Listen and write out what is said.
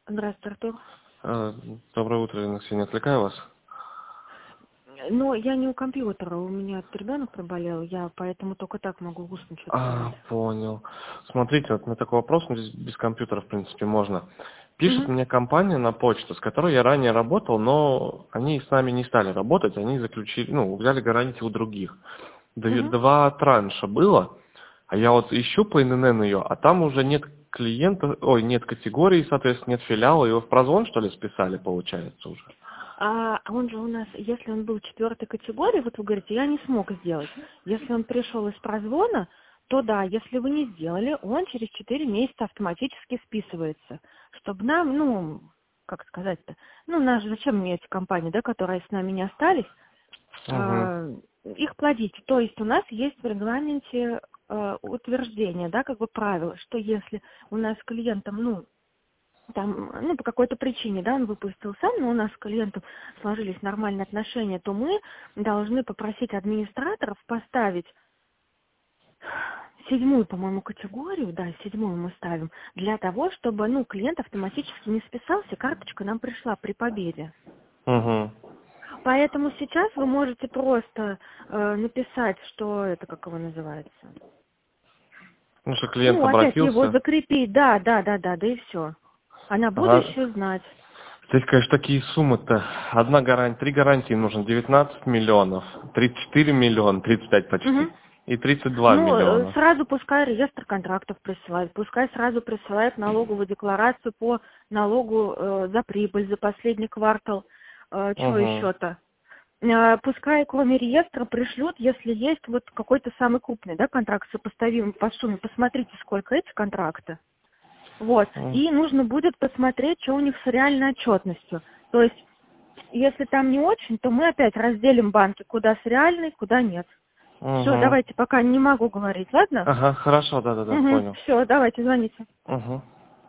Здравствуйте, Артур. Э, Доброе утро, Ксения, отвлекаю вас? Но я не у компьютера, у меня ребенок проболел, я поэтому только так могу устно что-то говорить. Понял. Смотрите, вот на такой вопрос, ну, здесь без компьютера, в принципе, можно. Пишет Угу. мне компания на почту, с которой я ранее работал, но они с нами не стали работать, они заключили, ну, взяли гарантию у других. Угу. Два транша было, а я вот ищу по ИНН ее, а там уже нет клиента, ой, нет категории, соответственно, нет филиала, его в прозвон, что ли, списали, получается, уже? А он же у нас, если он был четвертой категории, вот вы говорите, я не смог сделать. Если он пришел из прозвона, то да, если вы не сделали, он через 4 месяца автоматически списывается. Чтобы нам, ну, как сказать-то, ну, нас же зачем мне эти компании, да, которые с нами не остались, Угу. их плодить. То есть у нас есть в регламенте утверждение, да, как бы правило, что если у нас с клиентом, ну, там, ну, по какой-то причине, да, он выпустил сам, но у нас с клиентом сложились нормальные отношения, то мы должны попросить администраторов поставить седьмую, по-моему, категорию, да, седьмую мы ставим, для того, чтобы, ну, клиент автоматически не списался, карточка нам пришла при победе. Угу. Поэтому сейчас вы можете просто написать, что это, как его называется. Ну, что клиент Ну, опять его обратился. закрепить, да, да и все. А на Ага. будущее знать. Здесь, конечно, такие суммы-то. Три гарантии нужно. 19 миллионов, 34 миллиона, 35 почти. Мгм. И 32 Ну, миллиона. сразу пускай реестр контрактов присылает, пускай сразу присылает налоговую декларацию по налогу за прибыль за последний квартал, что Угу. еще-то. Пускай кроме реестра пришлют, если есть вот какой-то самый крупный, да, контракт сопоставимый по сумме, посмотрите, сколько эти контракты. Вот. И нужно будет посмотреть, что у них с реальной отчетностью. То есть, если там не очень, то мы опять разделим банки, куда с реальной, куда нет. Все, Угу. давайте, пока не могу говорить, ладно? Ага, хорошо, да-да-да, Угу, понял. все, давайте, звоните. Угу.